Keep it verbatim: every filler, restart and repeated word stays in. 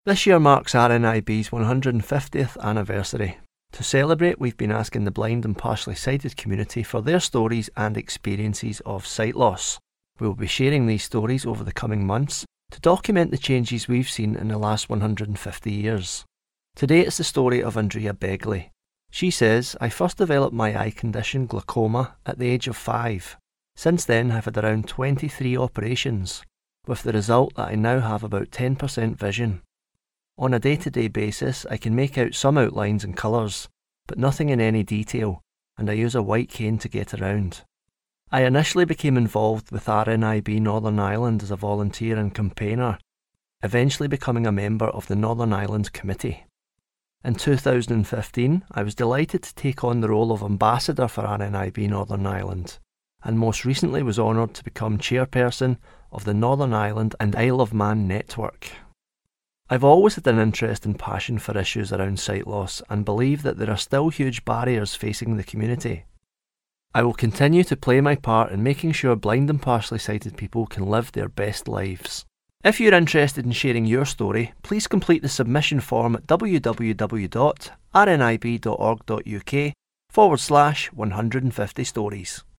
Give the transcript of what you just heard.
This year marks R N I B's one hundred fiftieth anniversary. To celebrate, we've been asking the blind and partially sighted community for their stories and experiences of sight loss. We will be sharing these stories over the coming months to document the changes we've seen in the last one hundred fifty years. Today it's the story of Andrea Begley. She says, "I first developed my eye condition, glaucoma, at the age of five. Since then I've had around twenty-three operations, with the result that I now have about ten percent vision. On a day-to-day basis I can make out some outlines and colours, but nothing in any detail, and I use a white cane to get around. I initially became involved with R N I B Northern Ireland as a volunteer and campaigner, eventually becoming a member of the Northern Ireland Committee. In two thousand fifteen, I was delighted to take on the role of ambassador for R N I B Northern Ireland, and most recently was honoured to become chairperson of the Northern Ireland and Isle of Man network. I've always had an interest and passion for issues around sight loss and believe that there are still huge barriers facing the community. I will continue to play my part in making sure blind and partially sighted people can live their best lives. If you're interested in sharing your story, please complete the submission form at www.rnib.org.uk forward slash 150 stories.